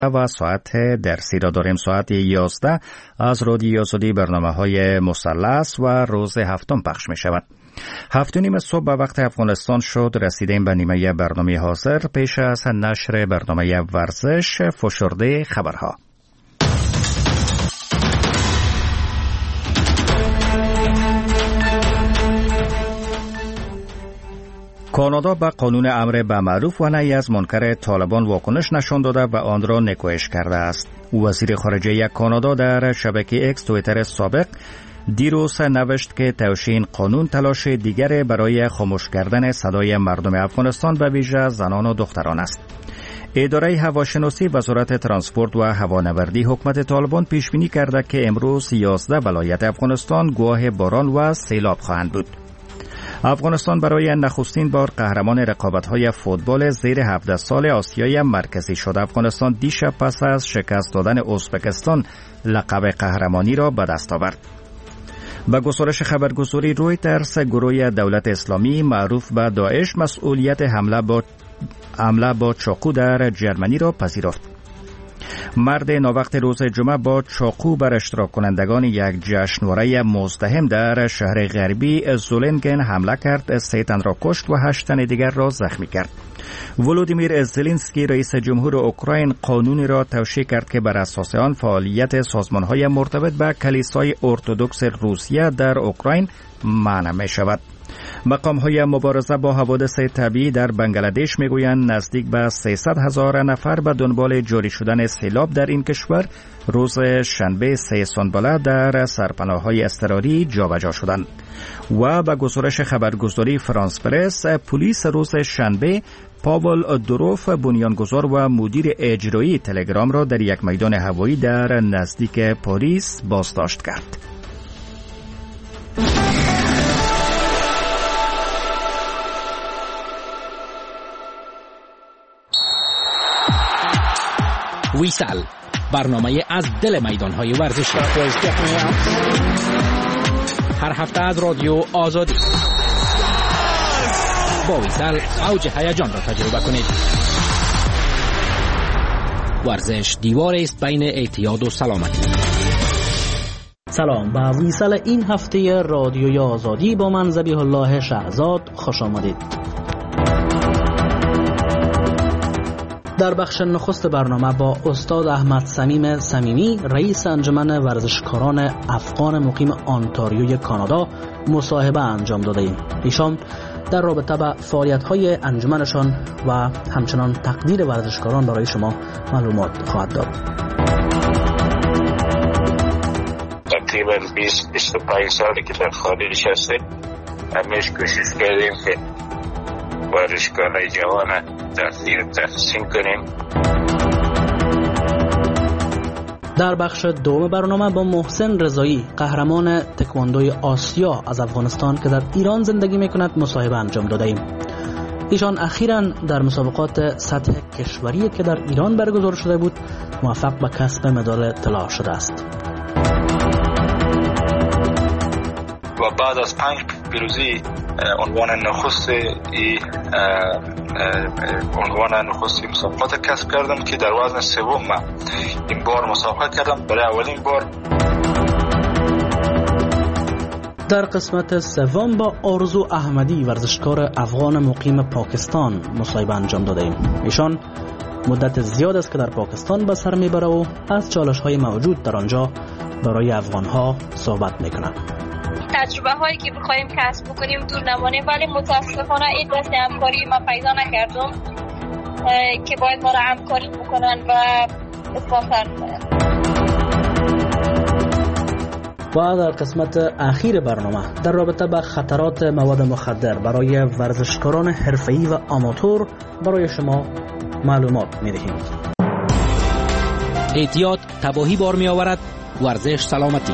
و ساعت درسی را داریم. ساعت 11 از رادیو آزادی برنامه‌های مثلث و روز هفتم پخش می شود. 7:30 صبح به وقت افغانستان شد. رسیدیم به نیمه برنامه حاضر. پیش از نشر برنامه ورزش فشرده خبرها. کانادا به قانون امر به معروف و نهی از منکر طالبان واکنش نشان داده و آن را نکوهش کرده است. وزیر خارجه کانادا در شبکه اکس توییتر سابق دیروز نوشت که توشین قانون تلاش دیگر برای خاموش کردن صدای مردم افغانستان به ویژه زنان و دختران است. اداره هواشناسی وزارت ترانسپورت و هوانوردی حکومت طالبان پیش بینی کرده که امروز 11 ولایت افغانستان گواه باران و سیلاب خواهند بود. افغانستان برای نخستین بار قهرمان رقابت‌های فوتبال زیر 17 سال آسیای مرکزی شد. افغانستان دیشب پس از شکست دادن ازبکستان لقب قهرمانی را به دست آورد. با گزارش خبرگزاری رویترز، گروه دولت اسلامی معروف به داعش مسئولیت حمله با چاقو در جرمنی را پذیرفت. مرد ناوقت روز جمعه با چاقو بر اشتراک کنندگان یک جشنواره مزدحم در شهر غربی زولنگن حمله کرد. 3 تن را کشت و 8 تن دیگر را زخمی کرد. ولودیمیر زلنسکی رئیس جمهور اوکراین قانونی را توشیح کرد که بر اساس آن فعالیت سازمان‌های مرتبط به کلیسای ارتدوکس روسیه در اوکراین منع می شود. مقام‌های مبارزه با حوادث طبیعی در بنگلادش میگویند نزدیک به 300,000 نفر به دنبال جاری شدن سیلاب در این کشور روز شنبه 3 سانبله در سرپناه‌های اضطراری جابجا شدند. و به گزارش خبرگزاری فرانس پرس، پلیس روز شنبه پاول دوروف بنیانگذار و مدیر اجرایی تلگرام را در یک میدان هوایی در نزدیک پاریس بازداشت کرد. ویسال، برنامه از دل میدان‌های ورزشی. هر هفته از رادیو آزادی. با ویسال اوج هیجان را تجربه کنید. ورزش دیوار است بین اعتیاد و سلامتی. سلام، به ویسال این هفته رادیوی آزادی با من ذبیح الله شهزاد خوش آمدید. در بخش نخست برنامه با استاد احمد صمیم صمیمی، رئیس انجمن ورزشکاران افغان مقیم آنتاریوی کانادا، مصاحبه انجام داده ایم. ایشان در رابطه با فعالیت‌های انجمنشان و همچنان تقدیر ورزشکاران برای شما معلومات خواهد داد. تقریبا 20-25 سالی که در خارج هستیم، همیشه کوشش کردیم که ورزشکاران جوان تحسین کنیم. در بخش دوم برنامه با محسن رضایی، قهرمان تکواندوی آسیا از افغانستان که در ایران زندگی میکند، مصاحبه انجام داده ایم. ایشان اخیراً در مسابقات سطح کشوری که در ایران برگزار شده بود موفق به کسب مدال طلا شده است. و بعد از 5 پیروزی عنوان نخست مسابقات کسب کردم که در وزن سوم این بار مسابقه کردم برای اولین بار. در قسمت سوم با آرزو احمدی، ورزشکار افغان مقیم پاکستان، مصاحبه انجام داده ایم. ایشان مدت زیاد است که در پاکستان به سر میبره و از چالش‌های موجود در آنجا برای افغان‌ها صحبت میکنند. تجربه هایی که بخوایم کسب بکنیم دور نمانه، ولی متاسفانه این دست همکاری ما پیدا نکردم که باید ما را همکاری بکنن و اسپانسر کنن. و در قسمت اخیر برنامه در رابطه با خطرات مواد مخدر برای ورزشکاران حرفه‌ای و آماتور برای شما معلومات می‌دهیم. اعتیاد تباهی بار می‌آورد، ورزش سلامتی.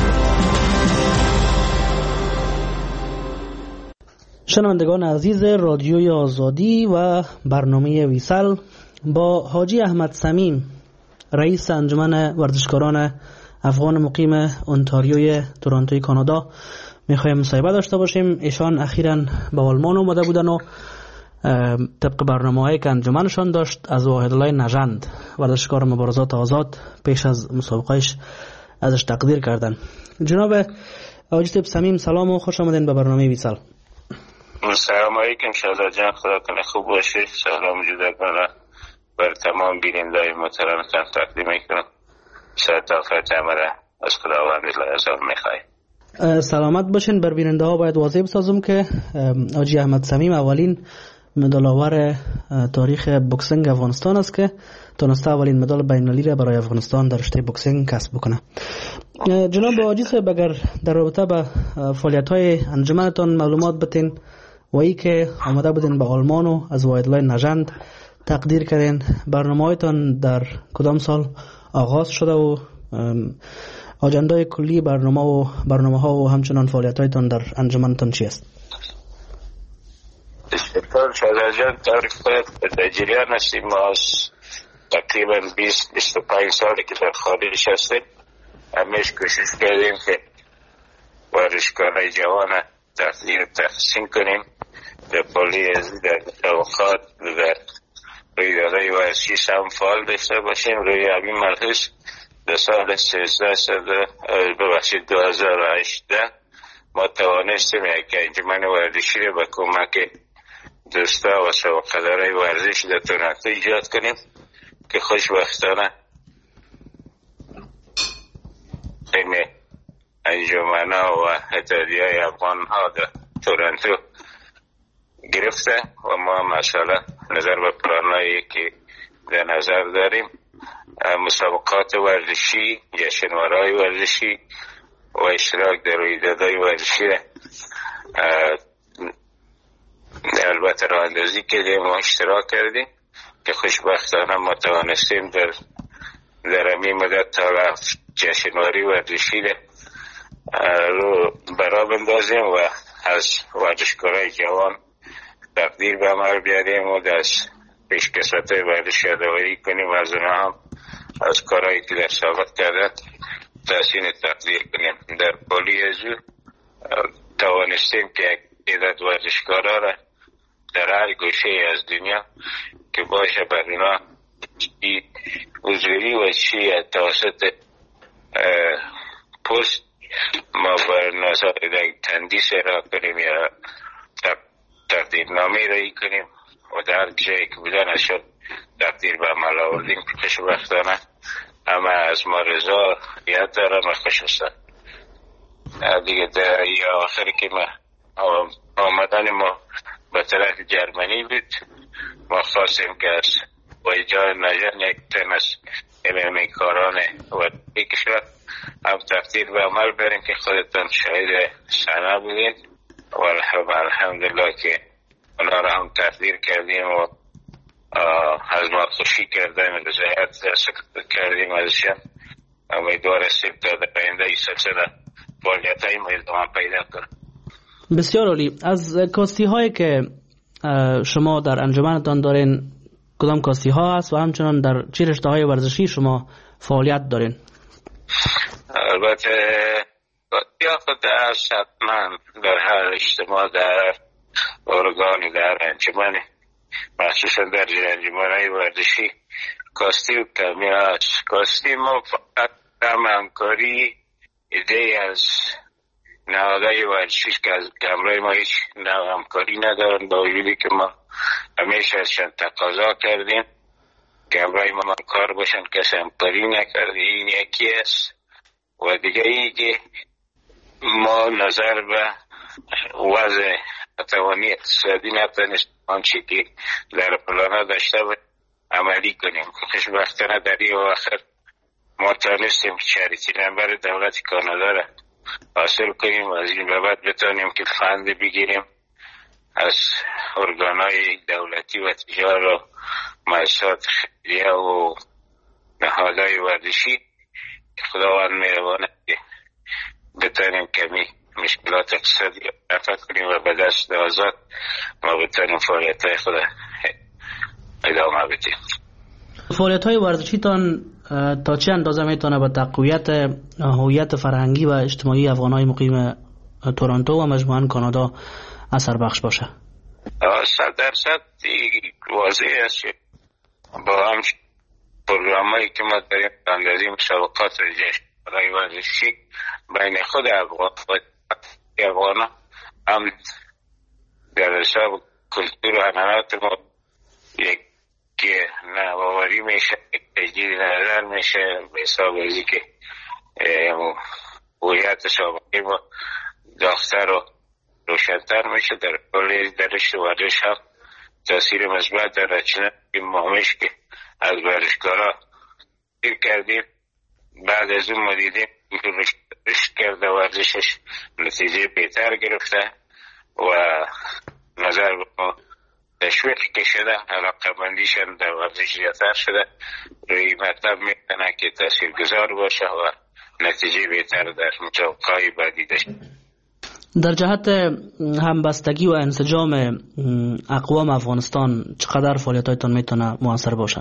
شنوندگان عزیز رادیوی آزادی و برنامه ویسال، با حاجی احمد صمیم، رئیس انجمن ورزشکاران افغان مقیم اونتاریوی تورنتوی کانادا، میخوایم مصاحبه داشته باشیم. ایشان اخیراً به آلمان اومده بودن و طبق برنامه‌ای که انجمنشان داشت از واحدالله نژند ورزشکار مبارزات آزاد پیش از مسابقهش ازش تقدیر کردن. جناب حاجی طیب صمیم سلام و خوش آمدین به برنامه ویسال. سلام علیکم شهزاد جان، خدا کنه خوب باشی. سلام جداگانه بر تمام بیننده‌های محترمتان تقدیم میکنم. شرطافت عمره از خداوند لعظم میخوای. سلامت باشین. بر بیننده ها باید واضح بسازم که حاجی احمد صمیم اولین مدال آور تاریخ بوکسینگ افغانستان است که تونسته اولین مدال بین‌المللی را برای افغانستان در رشته بوکسینگ کسب بکنه. جناب حاجی صاحب اگر در رابطه با فعالیت‌های انجمنتان معلومات بتین و ای که آمده بودین به آلمان و از واحدالله نژند تقدیر کردین، برنامه‌هایتان در کدام سال آغاز شده و آجندای کلی برنامه‌ها و همچنان فعالیت‌هایتان در انجمنتان چی است؟ شکر شهزاد جان، تعریف کنید در جریان هستیم. ما از تقریبا 20-25 سالی که در خارج هستیم همیشه کوشش کردیم که ورزشکارای جوان تحسین کنیم، در پلیس، در مسابقات، در رویدادهای ورزشی هم فعال داشته باشیم. روی همین ملحوظ در سال 2018 ما توانستیم یک انجمن ورزشی را به کمک دوستا و سابقه‌دارای ورزش در تورنتو ایجاد کنیم که خوشبختانه این انجمن‌ها و اتحادیه‌های افغان‌ها در تورنتو گرفته و ما مثلا نظر به پلانایی که در نظر داریم مسابقات ورزشی، جشنواره‌های ورزشی و اشتراک در رویدادهای ورزشی البته راه اندازی کردیم و اشتراک کردیم که خوشبختانه ما توانستیم در همین مدت تا جشنواره ورزشی رو برا بندازیم و از ورزشکارای جوان تقدیر به عمل بیاریم و از پیشکسوت ورزش یادآوری کنیم و از اونها هم از کارهایی که در سابق کردن تحسین تقدیر کنیم. در پولیزو توانستیم که یک عدد ورزشکارا را در هر گوشه از دنیا که باشه بر اینا چی حضوری و چی توسط پست ما بر نظر تندیس را کنیم یا تقدیرنامه را کنیم و در هر جایی که بودن اشد تقدیر به عمل آوردیم. خوشبختانه همه از ما رضا یاد دارن و خوش هستن. دیگه در آخری که ما آمدن ما به طرف جرمنی بود، ما خواستیم که از ویجای نژند یک تن از علمی کاران و کشور هم تقدیر به عمل بریم که خودتان شاهد صحنه بودین و الحمدلله که اونا را هم تقدیر کردیم و از ما خوشی کردن و رضایت کردیم ازشان. امیدوار هستیم تا در آینده این سلسله فعالیت‌های ما ادامه پیدا کنه. بسیار عالی. از کاستی هایی که شما در انجمنتان دارین کدام کاستی ها هست و همچنان در چه رشته های ورزشی شما فعالیت دارین؟ البته یا خود در حتما در هر اجتماع، در ارگانی، در انجمن، مخصوصا در انجمن‌های ورزشی کاستی و کمی هست. کاستی ما فقط همکاری ایده از نهادهای ورزشی که از گمرای ما هیچ همکاری ندارن، با وجودی که ما همیشه ازشان تقاضا کردیم گمرای ما کار باشن، کسی همکاری نکرده. این یکی است. و دیگه ای که ما نظر به وضع توانی اقتصادی نتونست آنچه که در پلانا داشته بود عملی کنیم. خوشبختانه در این آخر ما تونستیم چریتی نمبر دولت کانادا را حاصل کنیم، از این به بعد بتانیم که فند بگیریم از ارگانهای دولتی و تجار و مؤسسات خیریه و نهادهای ورزشی که خداوند مهربانه که بتانیم کمی مشکلات اقتصادی رفع کنیم و به دست آزاد ما بتانیم فعالیت‌های خود ادامه بدیم. فعالیت‌های ورزشی تان تا چه اندازه میتونه به تقویت هویت فرهنگی و اجتماعی افغان‌های مقیم تورنتو و مجموعاً کانادا اثر بخش باشه؟ 100% واضح است که با هم پروگرامایی که ما داریم اندازی مسابقات برای ورزشی بین خود افغان هم در حساب کلتور و عنعنات ما یک نوآوری میشه، تجدید نظر میشه به حساب ازی که هویت سابقه ما داغ‌تر و روشن‌تر میشه. در کل درش ورزش هم تاثیر مثبت داره، چنانکه ماهمش که از ورزشکارا دیر کردیم، بعد از اون ما دیدیم رشد کرده ورزشش نتیجه بهتر گرفته و نظر به ما تشویق که شده، علاقه مندیشن در ورزش زیادتر شده، روی مطلب میکنه که تاثیر گذار باشه و نتیجه بهتر در مسابقه‌های بعدی داشته. در جهت همبستگی و انسجام اقوام افغانستان چقدر فعالیت‌هایتان میتونه موثر باشه؟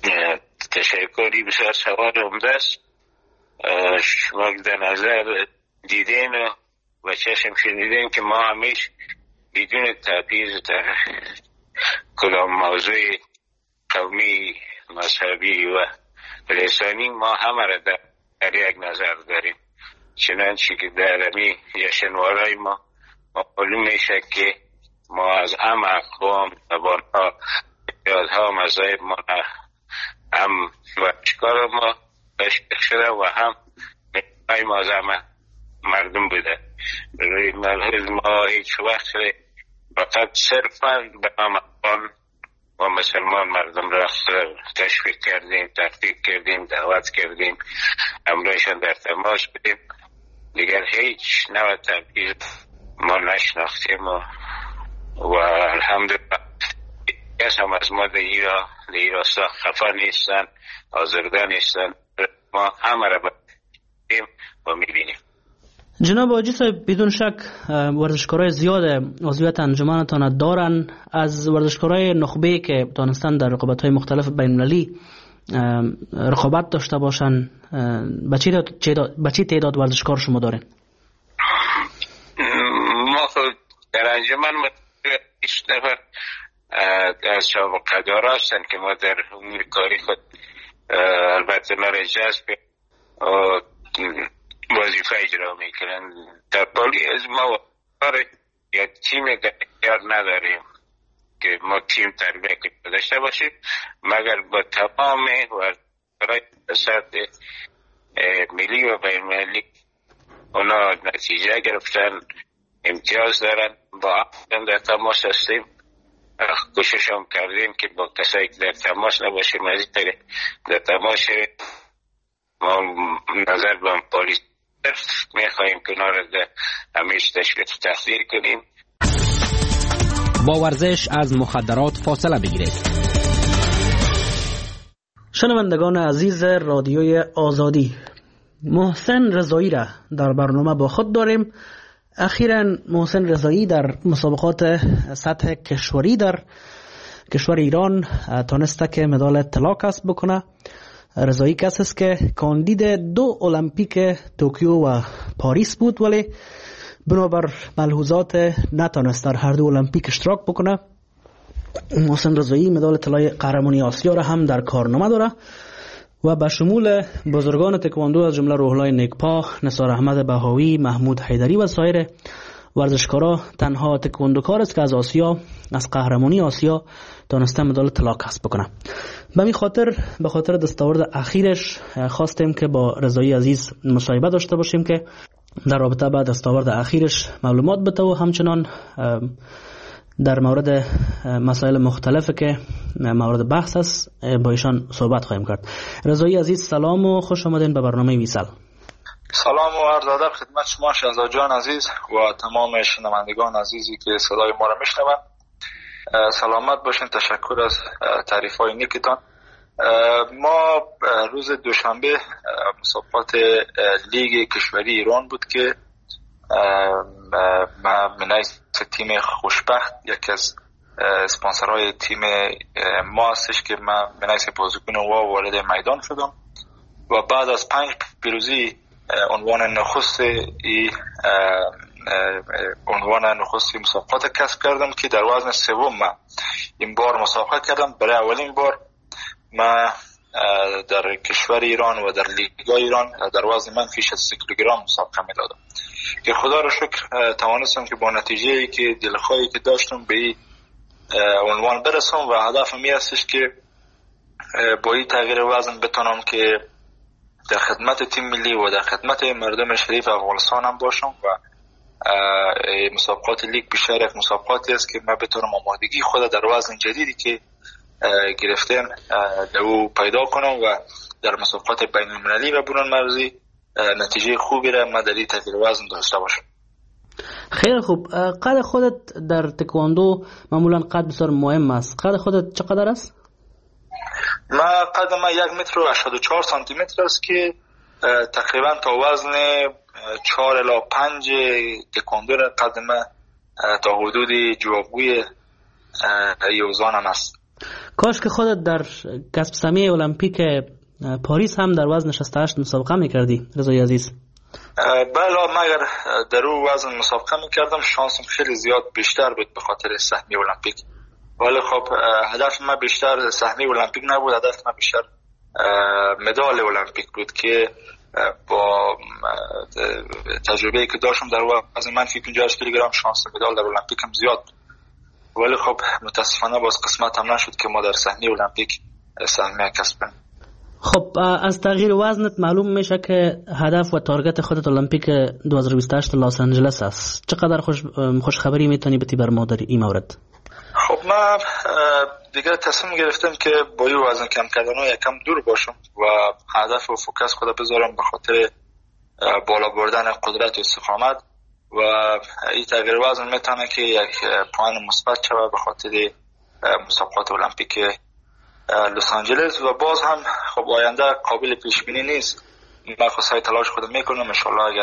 تشکری بسیار سوال عمده است. شما در نظر دیدین و چشم شنیدین که ما همیشه بدون تبعیض در کدام موضوع قومی، مذهبی و لسانی ما همه را در یک نظر داریم. چنانچه که در امی جشنواره‌های ما معلوم میشه که ما از همه اقوام، زبان‌ها، یادها، مذاهب ما هم ورزشکار ما تشویق شده و هم های ما از همه مردم بوده. روی ملحوظ ما هیچ وقت فقط صرفا به هم افغان و مسلمان مردم را تشویق کردیم، ترغیب کردیم، دعوت کردیم، همراهشان در تماس بودیم. دیگر هیچ نوع تبعیض ما نشناختیم و الحمدلله کس هم از ما در راستا خفا نیستن، آزرده نیستن. ما همه را بودیم و میبینیم. جناب حاجی صاحب، بدون شک ورزشکارای زیاد عضویت انجمنتان دارن. از ورزشکارای نخبه که دانستن در رقابت‌های مختلف بین‌المللی رقابت داشته باشن، به چه تعداد ورزشکار شما دارین؟ ما در انجمن 20 نفر از سابقه دارا هستن که ما در امور کاری خود البته نار جذب وظیفه اجرا میکنن. در بالی از ما یا تیم اختیار نداریم که ما تیم تربیه که داشته باشیم، مگر با تمام ورزشکارای سطح ملی و بین‌المللی اونا نتیجه گرفتن، امتیاز دارن. با هم در تماس هستیم، کوشش هم کردیم که با کسایی که در تماس نباشیم از این طریق در تماس ما نظر به پلیس میخواییم که اونا را همیشه تشویق تحصیل کنیم. با ورزش از مخدرات فاصله بگیرید. شنوندگان عزیز رادیوی آزادی، محسن رضایی را در برنامه با خود داریم. اخیراً محسن رضایی در مسابقات سطح کشوری در کشور ایران تانسته که مدال طلا کسب بکنه. رضایی کسی است که کاندید 2 المپیک توکیو و پاریس بود، ولی بنابر ملحوظات نتانست در هر 2 المپیک اشتراک بکنه. محسن رضایی مدال طلای قهرمانی آسیا را هم در کارنامه داره و به شمول بزرگان تکواندو از جمله روح‌الله نیکپا، نثار احمد بهاوی، محمود حیدری و سایر ورزشکارا تنها تکواندوکار است که از آسیا، از قهرمانی آسیا تانسته مدال طلا کسب بکنه. به خاطر دستاورد اخیرش خواستیم که با رضایی عزیز مصاحبه داشته باشیم که در رابطه با دستاورد اخیرش معلومات بده و همچنان در مورد مسائل مختلفی که مورد بحث است با ایشان صحبت خواهیم کرد. رضایی عزیز سلام و خوش آمدین به برنامه ویسل. سلام و عرض ادب خدمت شما شهزاد جان عزیز و تمام شنوندگان عزیزی که صدای ما را میشنوند. سلامت باشین. تشکر از تعریف‌های نیکتان. ما روز دوشنبه مسابقات لیگ کشوری ایران بود که من تیم خوشبخت، یکی از اسپانسرهای تیم ما هستش که من منیس بازیکن وارد میدان شدم و بعد از 5 پیروزی عنوان نخست عنوان نخستی مسابقات کسب کردم که در وزن سوم من این بار مسابقه کردم. برای اولین بار من در کشور ایران و در لیگای ایران در وزن منفی 60 کیلوگرم مسابقه میدادم که خدا را شکر توانستم که با نتیجه‌ای که دلخواهی که داشتم به این عنوان برسم و هدفم این هستش که با این تغییر وزن بتونم که در خدمت تیم ملی و در خدمت مردم شریف افغانستان هم باشم و مسابقات لیگ بیشتر یک مسابقاتی است که من بتونم آمادگی خود در وزن جدیدی که گرفتم او پیدا کنم و در مسابقات بین المللی و برون مرزی نتیجه خوبی را من در این تغییر وزن داشته باشم. خیلی خوب. قد خودت در تکواندو معمولا قد بسیار مهم است. قد خودت چقدر است؟ من قد من 1 متر و 84 سانتی متر است که تقریبا تا وزن 4 الی 5 تکواندو را قد من تا حدود جوابگوی یوزانم است. کاش که خودت در کسب سهمیه المپیک پاریس هم در وزن 68 مسابقه میکردی رضای عزیز. بله، من اگر در اون وزن مسابقه میکردم شانسم خیلی زیاد بیشتر بود به خاطر سهمیه المپیک، ولی خب هدف من بیشتر سهمیه المپیک نبود، هدف من بیشتر مدال المپیک بود که با تجربه‌ای که داشتم در وزن منفی 58 کیلوگرم شانس مدال در المپیک هم زیاد بود، ولی خب متاسفانه باز قسمت هم نشد که ما در سهمیه المپیک سهمیه کسب کنیم. خب از تغییر وزنت معلوم میشه که هدف و تارگت خودت المپیک 2028 لس آنجلس است. چقدر خوش خبری میتونی بتی بر ما در این مورد؟ خب من دیگه تصمیم گرفتم که با این وزن کم کردن و یکم دور باشم و هدف و فوکس خود بذارم به خاطر بالا بردن قدرت و استقامت و این تغییر وزن میتونه که یک پوان مثبت شود به خاطر مسابقات المپیک لس آنجلس و باز هم خب آینده قابل پیش بینی نیست. من خواستای تلاش خودم میکنم، ان شاء الله اگر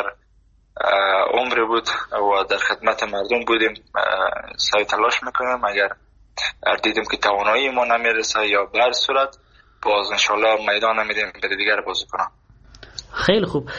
عمر بود و در خدمت مردم بودیم سعی تلاش میکنیم، اگر دیدیم که توانایی ما نمیرسه یا به هر صورت باز ان شاء الله میدان نمیدیم برای دیگر بازی کنم. خیلی خوب.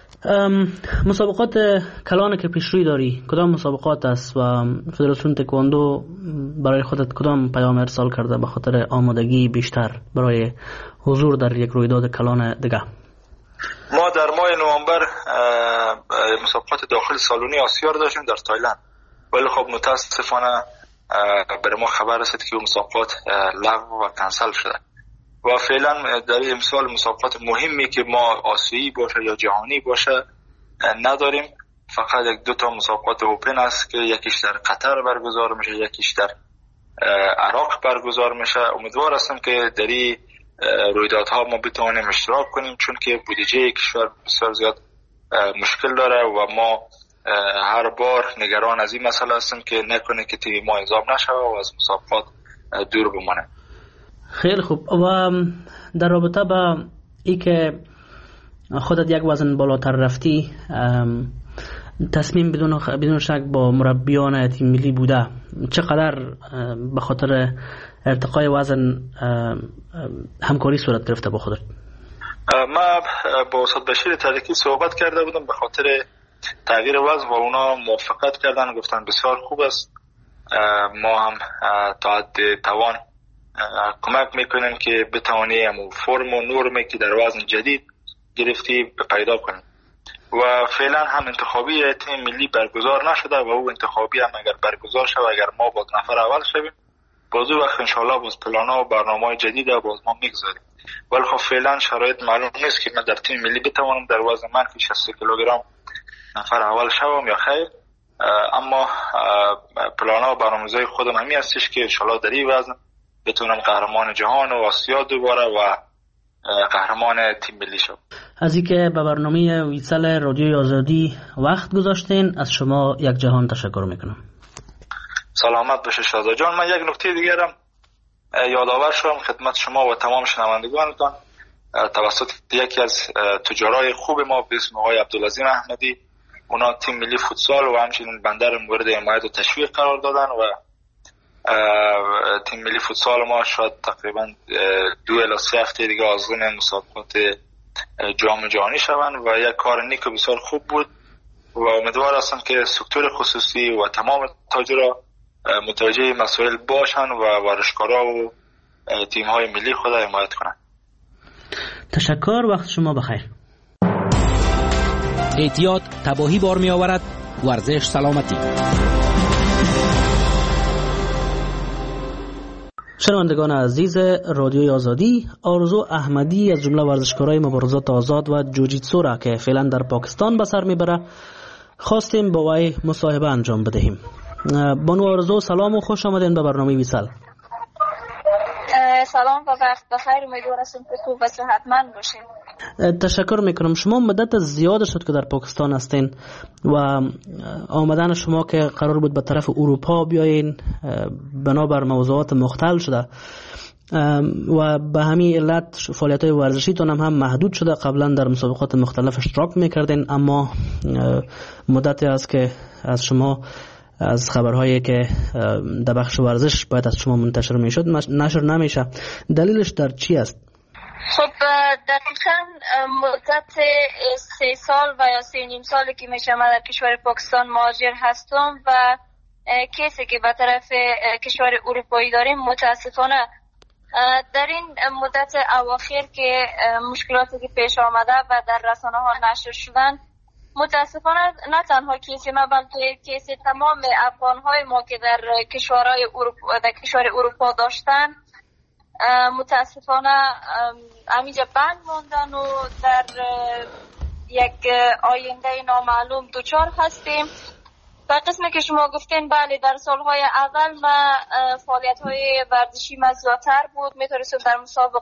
مسابقات کلان که پیش روی داری کدام مسابقات است و فدراسیون تکواندو برای خودت کدام پیام ارسال کرده به خاطر آمادگی بیشتر برای حضور در یک رویداد کلان دیگه؟ ما در ماه نوامبر مسابقات داخل سالونی آسیا داشتیم در تایلند، ولی خب متاسفانه برای ما خبر رسید که مسابقات لغو و کنسل شده و فعلا در این امسال مسابقات مهمی که ما آسیایی باشه یا جهانی باشه نداریم. فقط 1-2 مسابقات اوپن است که یکیش در قطر برگزار میشه، یکیش در عراق برگزار میشه. امیدوار هستم که در این رویدادها ما بتوانیم اشتراک کنیم، چون که بودجه کشور بسیار زیاد مشکل داره و ما هر بار نگران از این مسئله هستیم که نکنه که تیم ما اعزام نشه و از مسابقات دور بمانه. خیلی خوب. و در رابطه با ای که خودت یک وزن بالاتر رفتی، تصمیم بدون شک با مربیان تیم ملی بوده، چقدر به خاطر ارتقای وزن همکاری صورت گرفته با خودت؟ من با استاد بشیر تاریکی صحبت کرده بودم به خاطر تغییر وزن و اونا موافقت کردن، گفتن بسیار خوب است، ما هم تا حد توان کمک میکنیم که بتوانیم فرم و نرمی که در وزن جدید گرفتی پیدا کنیم و فعلا هم انتخابی تیم ملی برگزار نشده و او انتخابی هم اگر برگزار شود، اگر ما باز نفر اول شویم، باز وقت انشالله باز پلانا و برنامه‌های جدید باز ما میگذاریم. ولی خب فعلا شرایط معلوم نیست که من در تیم ملی بتوانم در وزن منفی 60 کیلوگرم نفر اول شوم یا خیر، اما پلانا و برنامه‌های خودم همین هستش که انشالله در این وزن بتونم قهرمان جهان و آسیا دوباره و قهرمان تیم ملی شد. از اینکه به برنامه ویسل رادیوی آزادی وقت گذاشتین از شما یک جهان تشکر میکنم. سلامت باشه شازده جان. من یک نکته دیگرم یادآور شدم خدمت شما و تمام شنوندگانتان توسط یکی از تجارای خوب ما به اسم آقای عبدالعظیم احمدی. اونا تیم ملی فوتسال و همچنین بندر مورد حمایت و تشویق قرار دادن و تیم ملی فوتسال ما شاید تقریبا 2 الی 3 هفته دیگه آغاز مسابقات جام جهانی شوند و یک کار نیک و بسیار خوب بود و امیدوار هستم که سکتور خصوصی و تمام تاجرها متوجه مسائل باشن و ورزشکارا و تیم‌های ملی خود حمایت کنند. تشکر، وقت شما بخیر. احتیاط تباهی بار می آورد، ورزش سلامتی. شنوندگان عزیز رادیوی آزادی، آرزو احمدی از جمله ورزشکارای مبارزات آزاد و جوجیتسو را که فعلا در پاکستان به سر میبره خواستیم با وی مصاحبه انجام بدهیم. بانو آرزو، سلام و خوش آمدین به برنامه ویسال. سلام و وقت بخیر، امیدوارم که خوب و صحتمند باشین. تشکر میکنم. شما مدت زیاد شد که در پاکستان هستین و آمدن شما که قرار بود به طرف اروپا بیاین بنابر موضوعات مختل شده و به همین علت فعالیت‌های ورزشیتون هم محدود شده. قبلا در مسابقات مختلف اشتراک میکردین، اما مدتی است که از شما از خبرهایی که در بخش ورزش باید از شما منتشر میشد نشر نمیشه. دلیلش در چی است؟ خب دقیقاً مدت 3 سال و یا 3.5 سالی که میشه من در کشور پاکستان مهاجر هستم و کسی که به طرف کشور اروپایی داریم متاسفانه در این مدت اواخر که مشکلاتی که پیش آمده و در رسانه ها نشر شدن، متاسفانه نه تنها کیسی ما بلکه کیسی تمام افغان‌های ما که در کشور اروپا داشتن متاسفانه همینجا بند موندن و در یک آینده نامعلوم دوچار هستیم. و قسمی که شما گفتین، بله در سالهای اول ما فعالیت‌های ورزشی ما زیادتر بود، میتونستم در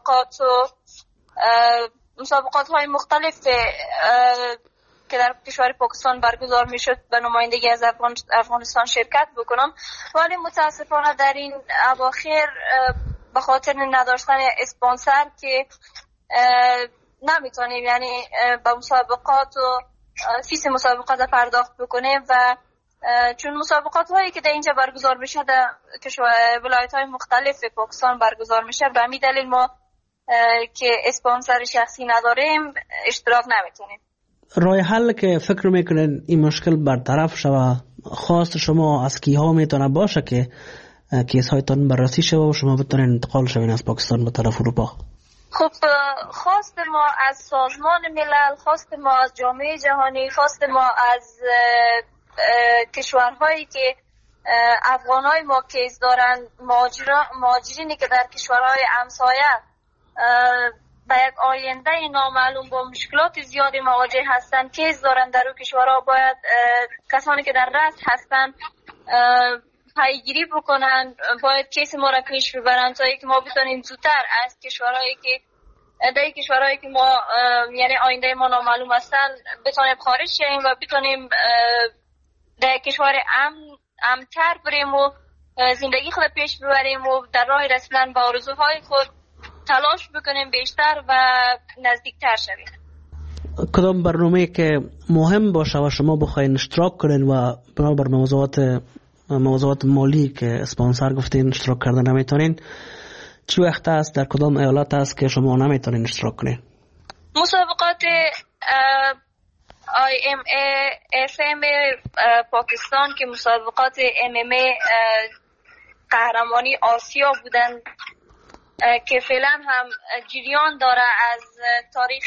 مسابقات های مختلف که در کشور پاکستان برگزار میشد به نمایندگی از افغانستان شرکت بکنم، ولی متاسفانه در این اواخر به خاطر نداشتن اسپانسر که نمیتونیم یعنی به مسابقات و فیس مسابقات پرداخت بکنیم و چون مسابقات هایی که در اینجا برگزار میشه در ولایت های مختلف پاکستان برگزار میشه، به همین دلیل ما که اسپانسر شخصی نداریم اشتراک نمیتونیم. راه حل که فکر میکنین این مشکل برطرف شوه، خواست شما از کیها میتونه باشه که کیس هایتان بررسی شوه و شما بتونین انتقال شوین از پاکستان به طرف اروپا؟ خب خواست ما از سازمان ملل، خواست ما از جامعه جهانی، خواست ما از کشورهایی که افغانای ما کیس دارن، مهاجرینی که در کشورهای همسایه به یک آینده نامعلوم با مشکلات زیادی مواجه هستن، کیس دارن در اون کشورها، باید کسانی که در رأس هستن پیگیری بکنن، باید کیس ما را پیش ببرن تا اینکه ما بتونیم زودتر از کشورهایی که ما یعنی آینده ما نامعلوم هستن بتونیم خارج شیم و بتونیم در کشور امن‌تر بریم و زندگی خود پیش ببریم و در راه رسیدن به آرزوهای خود تلاش بکنیم بیشتر و نزدیکتر شویم. کدام برنامه‌ای که مهم باشه و شما بخواین اشتراک کنین و بنابر موضوعات مالی که اسپانسر گفتین اشتراک کردن نمیتونین، چی وقت است، در کدام ایالات است که شما نمیتونین اشتراک کنین؟ مسابقات IMA FM پاکستان که مسابقات MMA قهرمانی آسیا بودن که فعلا هم جریان داره از تاریخ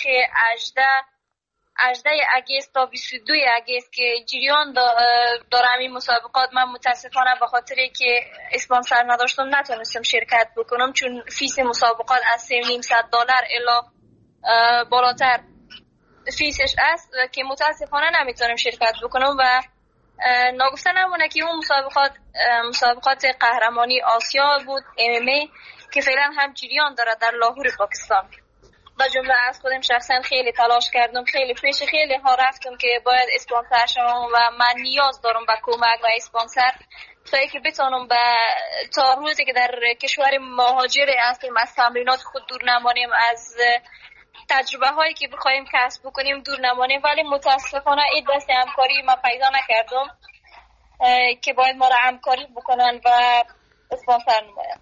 18 اگست تا 22 اگست که جریان داره این مسابقات. من متاسفانه به خاطر که اسپانسر نداشتم نتونستم شرکت بکنم، چون فیس مسابقات از $3,500 الی بالاتر فیسش است که متاسفانه نمیتونم شرکت بکنم و ناگفته نمونه که اون مسابقات قهرمانی آسیا بود MMA که فعلا هم جریان داره در لاهور پاکستان. با جمله از خودم شخصا خیلی تلاش کردم، خیلی پیش خیلی ها رفتم که باید اسپانسر شوم و من نیاز دارم به کمک و اسپانسر تا اینکه بتونم تا روزی که در کشور مهاجر هستیم از تمرینات خود دور نمانیم، از تجربه هایی که بخوایم کسب بکنیم دور نمانیم. ولی متاسفانه این دست همکاری ما پیدا نکردم که باید ما را همکاری بکنن و اسپانسر نماین.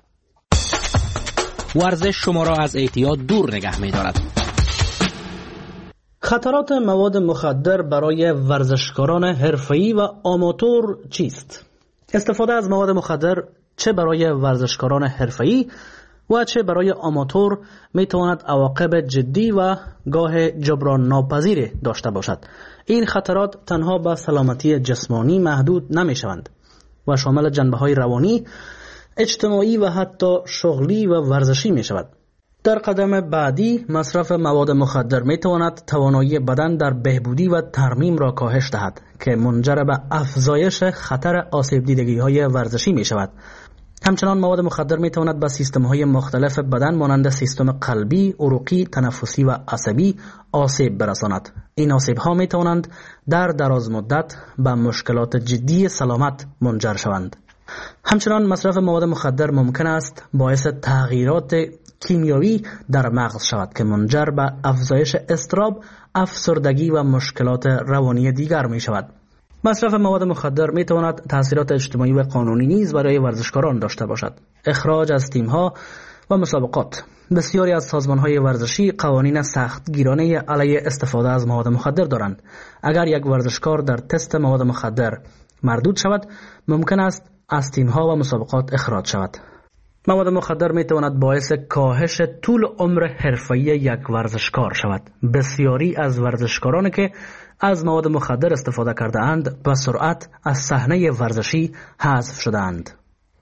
ورزش شما را از اعتیاد دور نگه می دارد. خطرات مواد مخدر برای ورزشکاران حرفه‌ای و آماتور چیست؟ استفاده از مواد مخدر چه برای ورزشکاران حرفه‌ای و چه برای آماتور میتواند عواقب جدی و گاه جبران ناپذیری داشته باشد. این خطرات تنها به سلامتی جسمانی محدود نمیشوند و شامل جنبه‌های روانی، اجتماعی و حتی شغلی و ورزشی می شود. در قدم بعدی مصرف مواد مخدر می تواند توانایی بدن در بهبودی و ترمیم را کاهش دهد که منجر به افزایش خطر آسیب دیدگی های ورزشی می شود. همچنان مواد مخدر می تواند به سیستم های مختلف بدن مانند سیستم قلبی، عروقی، تنفسی و عصبی آسیب برساند. این آسیب ها می توانند در دراز مدت به مشکلات جدی سلامت منجر شوند. همچنان مصرف مواد مخدر ممکن است باعث تغییرات کیمیایی در مغز شود که منجر به افزایش اضطراب، افسردگی و مشکلات روانی دیگر می شود. مصرف مواد مخدر می تواند تاثیرات اجتماعی و قانونی نیز برای ورزشکاران داشته باشد. اخراج از تیم‌ها و مسابقات. بسیاری از سازمان‌های ورزشی قوانین سختگیرانه علیه استفاده از مواد مخدر دارند. اگر یک ورزشکار در تست مواد مخدر مردود شود، ممکن است از تیم‌ها و مسابقات اخراج شود. مواد مخدر می تواند باعث کاهش طول عمر حرفه‌ای یک ورزشکار شود. بسیاری از ورزشکارانی که از مواد مخدر استفاده کرده اند به سرعت از صحنه ورزشی حذف شده اند.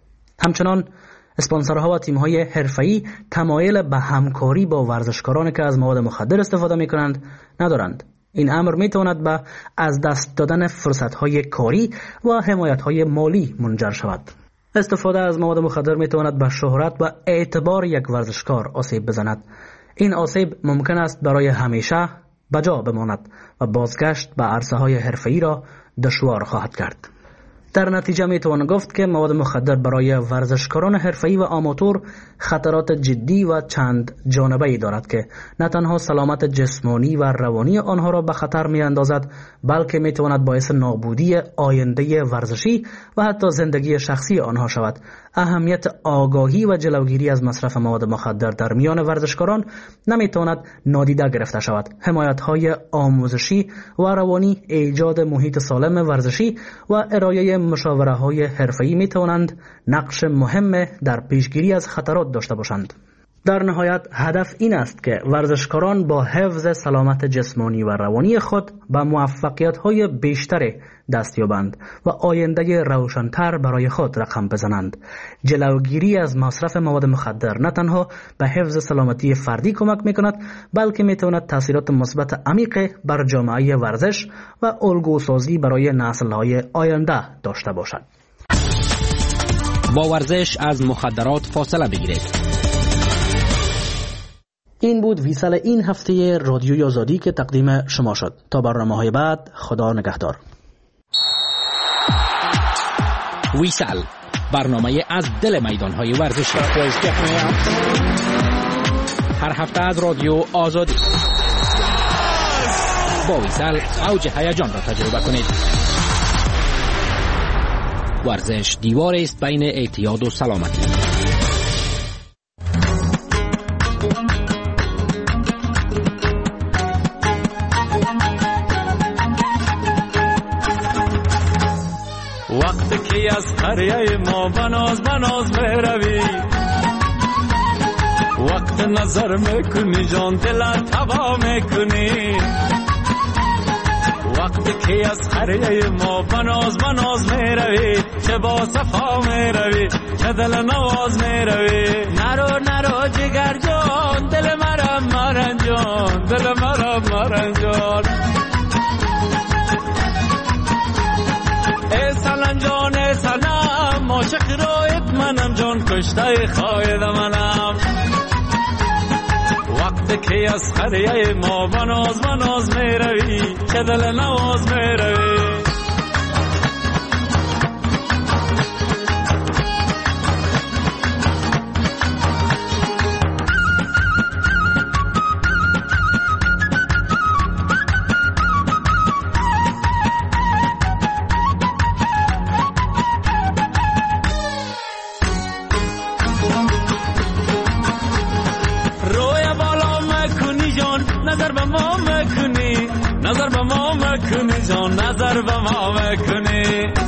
همچنان اسپانسرها و تیم‌های حرفه‌ای تمایل به همکاری با ورزشکارانی که از مواد مخدر استفاده می‌کنند ندارند. این امر می‌تواند به از دست دادن فرصت‌های کاری و حمایت‌های مالی منجر شود. استفاده از مواد مخدر می‌تواند به شهرت و اعتبار یک ورزشکار آسیب بزند. این آسیب ممکن است برای همیشه بجا بماند و بازگشت به عرصه‌های حرفه‌ای را دشوار خواهد کرد. در نتیجه میتوان گفت که مواد مخدر برای ورزشکاران حرفه‌ای و آماتور خطرات جدی و چند جانبه‌ای دارد که نه تنها سلامت جسمانی و روانی آنها را به خطر می‌اندازد، بلکه میتواند باعث نابودی آینده ورزشی و حتی زندگی شخصی آنها شود. اهمیت آگاهی و جلوگیری از مصرف مواد مخدر در میان ورزشکاران نمیتواند نادیده گرفته شود. حمایت‌های آموزشی و روانی، ایجاد محیط سالم ورزشی و ارائه مشاوره‌های حرفه‌ای می‌توانند نقش مهم در پیشگیری از خطرات داشته باشند. در نهایت هدف این است که ورزشکاران با حفظ سلامت جسمانی و روانی خود به موفقیت‌های بیشتری دست یابند و آینده روشن‌تر برای خود رقم بزنند. جلوگیری از مصرف مواد مخدر نه تنها به حفظ سلامتی فردی کمک می‌کند، بلکه می‌تواند تأثیرات مثبت عمیق بر جامعه ورزش و الگوسازی برای نسل‌های آینده داشته باشد. با ورزش از مخدرات فاصله بگیرید. این بود ویسال این هفته رادیوی آزادی که تقدیم شما شد. تا برنامه‌های بعد، خدا نگهدار. ویسال، برنامه از دل میدان‌های ورزشی. هر هفته از رادیو آزادی. با ویسال اوج هیجان را تجربه کنید. ورزش دیوار است بین اعتیاد و سلامتی. وقتی که از قریه ما بناز میروی، وقت نظر میکنی جان دل تبا میکنی. وقتی که از قریه ما بناز میروی، چه با صفا میروی، چه دل نواز میروی. نرو جگر جان، دل مرم مرنجان، دل مرم مرنجان. ای سلام جان ای سلام، عاشق رویت منم جان، کشته خواهد منم. وقتی که از قریه ما بناز میروی، چه دل نواز میروی. نظر به ما میکنی، نظر به ما مکنی جان، نظر به ما مکنی.